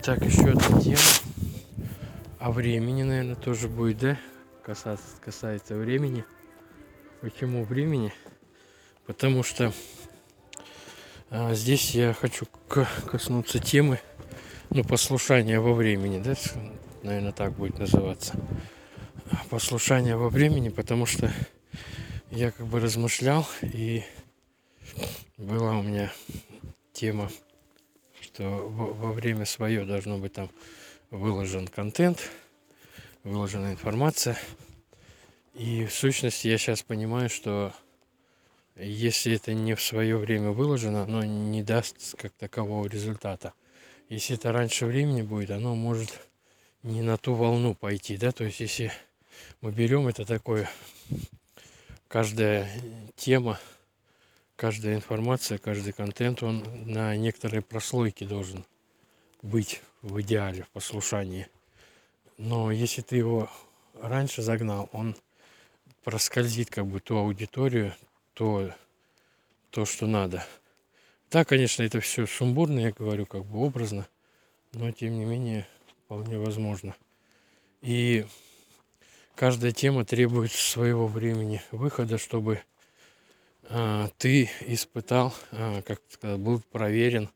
Так, еще одна тема. О времени, наверное, тоже будет, да? Касается времени. Почему времени? Потому что здесь я хочу коснуться темы, послушания во времени, да? Наверное, так будет называться. Послушание во времени, потому что я как бы размышлял, и была у меня тема, что во время свое должно быть там выложен контент, выложена информация. И в сущности я сейчас понимаю, что если это не в свое время выложено, оно не даст как такового результата. Если это раньше времени будет, оно может не на ту волну пойти, да, то есть если мы берем это такое, каждая тема, каждая информация, каждый контент, он на некоторой прослойке должен быть в идеале, в послушании. Но если ты его раньше загнал, он проскользит как бы ту аудиторию, то, что надо. Да, конечно, это все сумбурно, я говорю как бы образно, но тем не менее вполне возможно. И каждая тема требует своего времени выхода, чтобы ты испытал, как сказать, был проверен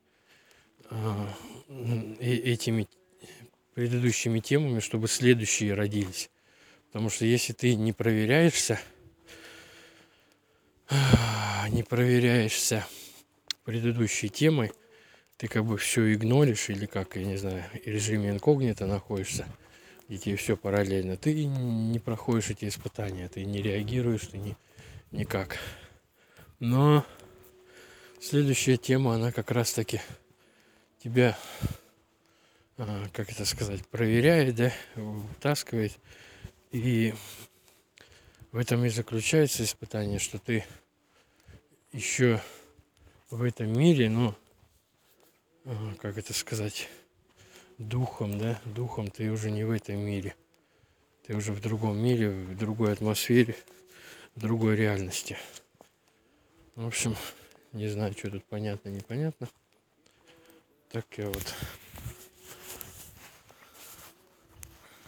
этими предыдущими темами, чтобы следующие родились. Потому что если ты не проверяешься предыдущей темой, ты как бы все игноришь или как, я не знаю, в режиме инкогнито находишься, и тебе все параллельно, ты не проходишь эти испытания, ты не реагируешь, ты никак. Но следующая тема, она как раз таки тебя, как это сказать, проверяет, да, вытаскивает. И в этом и заключается испытание, что ты еще в этом мире, как это сказать, духом ты уже не в этом мире. Ты уже в другом мире, в другой атмосфере, в другой реальности. В общем, не знаю, что тут понятно, непонятно. Так я вот